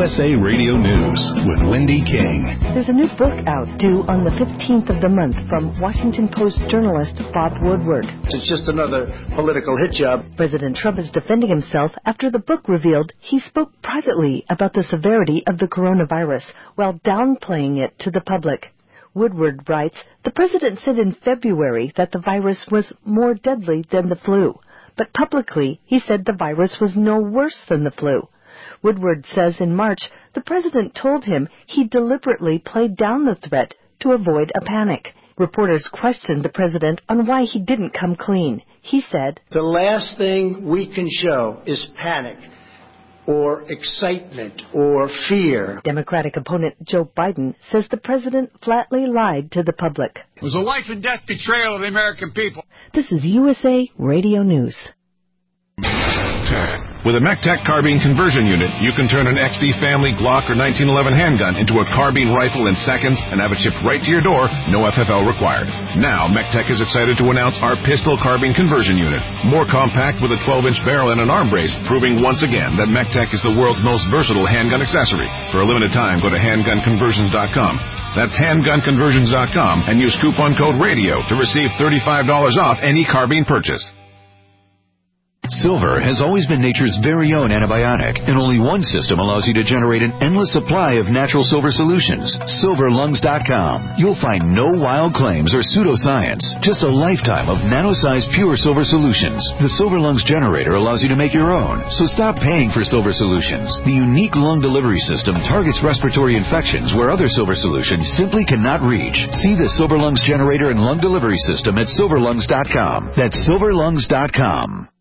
USA Radio News with Wendy King. There's a new book out due on the 15th of the month from Washington Post journalist Bob Woodward. It's just another political hit job. President Trump is defending himself after the book revealed he spoke privately about the severity of the coronavirus while downplaying it to the public. Woodward writes, the president said in February that the virus was more deadly than the flu, but publicly he said the virus was no worse than the flu. Woodward says in March the president told him he deliberately played down the threat to avoid a panic. Reporters questioned the president on why he didn't come clean. He said, the last thing we can show is panic or excitement or fear. Democratic opponent Joe Biden says the president flatly lied to the public. It was a life and death betrayal of the American people. This is USA Radio News. With a MECTEC carbine conversion unit, you can turn an XD family Glock or 1911 handgun into a carbine rifle in seconds and have it shipped right to your door, no FFL required. Now, MECTEC is excited to announce our pistol carbine conversion unit. More compact with a 12-inch barrel and an arm brace, proving once again that MECTEC is the world's most versatile handgun accessory. For a limited time, go to handgunconversions.com. That's handgunconversions.com and use coupon code RADIO to receive $35 off any carbine purchase. Silver has always been nature's very own antibiotic, and only one system allows you to generate an endless supply of natural silver solutions. SilverLungs.com. You'll find no wild claims or pseudoscience, just a lifetime of nano-sized pure silver solutions. The Silver Lungs generator allows you to make your own, so stop paying for silver solutions. The unique lung delivery system targets respiratory infections where other silver solutions simply cannot reach. See the Silver Lungs generator and lung delivery system at SilverLungs.com. That's SilverLungs.com.